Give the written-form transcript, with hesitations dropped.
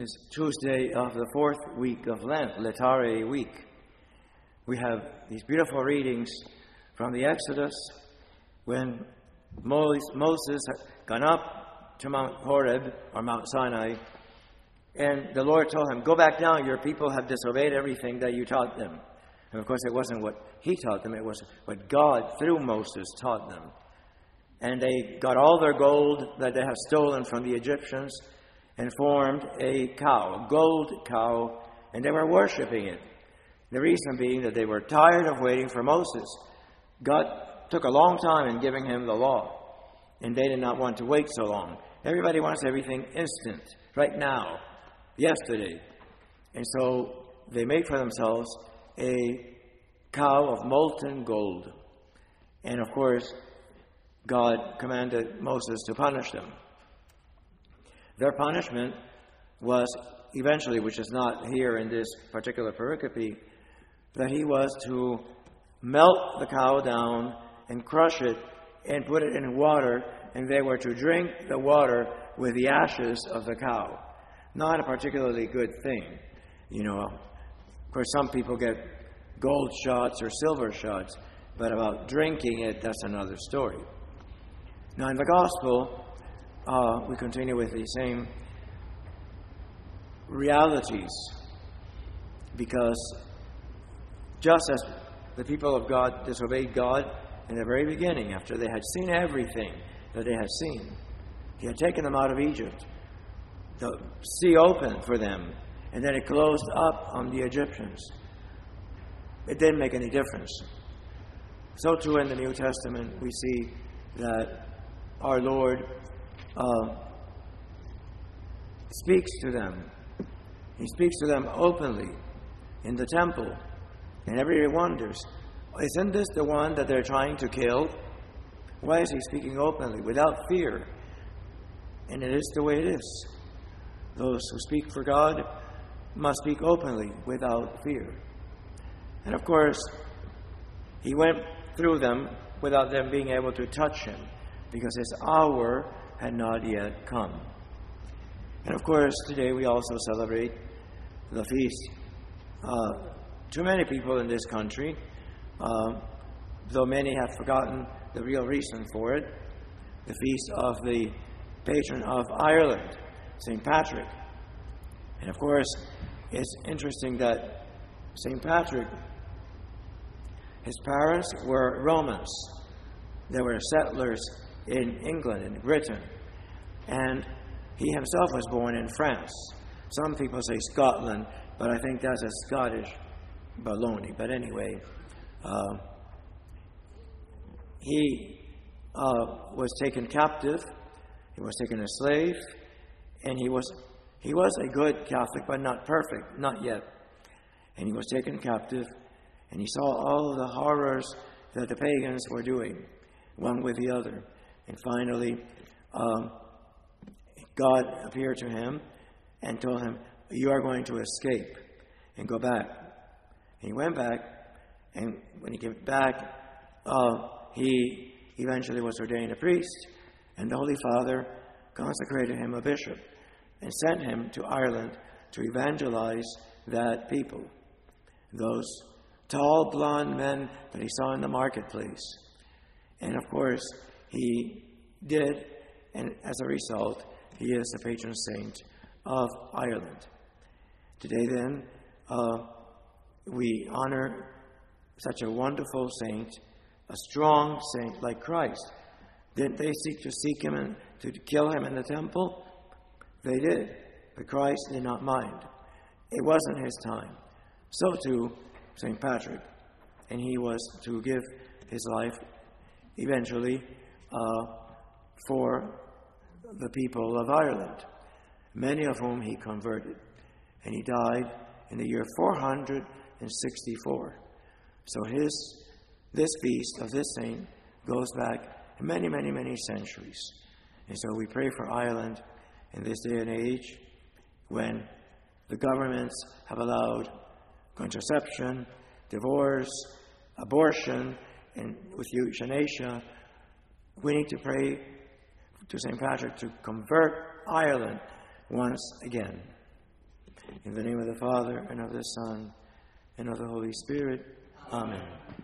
This Tuesday of the fourth week of Lent, Laetare week. We have these beautiful readings from the Exodus when Moses had gone up to Mount Horeb, or Mount Sinai, and the Lord told him, "Go back down, your people have disobeyed everything that you taught them." And of course it wasn't what he taught them, it was what God, through Moses, taught them. And they got all their gold that they had stolen from the Egyptians and formed a cow, a gold cow, and they were worshiping it. The reason being that they were tired of waiting for Moses. God took a long time in giving him the law, and they did not want to wait so long. Everybody wants everything instant, right now, yesterday. And so they made for themselves a cow of molten gold. And of course, God commanded Moses to punish them. Their punishment was eventually, which is not here in this particular pericope, that he was to melt the cow down and crush it and put it in water, and they were to drink the water with the ashes of the cow. Not a particularly good thing. Of course, some people get gold shots or silver shots, but about drinking it, that's another story. Now, in the Gospel, we continue with the same realities, because just as the people of God disobeyed God in the very beginning, after they had seen everything that they had seen, He had taken them out of Egypt, the sea opened for them, and then it closed up on the Egyptians. It didn't make any difference. So too in the New Testament we see that our Lord speaks to them. He speaks to them openly in the temple. And everybody wonders, isn't this the one that they're trying to kill? Why is he speaking openly, without fear? And it is the way it is. Those who speak for God must speak openly, without fear. And of course, he went through them without them being able to touch him, because his hour had not yet come. And of course, today we also celebrate the feast. Too many people in this country, though many have forgotten the real reason for it, the feast of the patron of Ireland, St. Patrick. And of course, it's interesting that St. Patrick, his parents were Romans. They were settlers in England, in Britain. And he himself was born in France. Some people say Scotland, but I think that's a Scottish baloney. But anyway, he was taken captive. He was taken as slave, and he was a good Catholic, but not perfect, not yet. And he was taken captive, and he saw all of the horrors that the pagans were doing, one with the other. And finally, God appeared to him and told him, "You are going to escape and go back." And he went back, and when he came back, he eventually was ordained a priest, and the Holy Father consecrated him a bishop and sent him to Ireland to evangelize that people, those tall, blonde men that he saw in the marketplace. And of course, he did, and as a result, he is the patron saint of Ireland. Today, then, we honor such a wonderful saint, a strong saint like Christ. Didn't they seek him and to kill him in the temple? They did, but Christ did not mind. It wasn't his time. So too, St. Patrick, and he was to give his life eventually for the people of Ireland, many of whom he converted. And he died in the year 464. So this feast of this saint goes back many, many, many centuries. And so we pray for Ireland in this day and age when the governments have allowed contraception, divorce, abortion, and with euthanasia. We need to pray to St. Patrick to convert Ireland once again. In the name of the Father, and of the Son, and of the Holy Spirit. Amen.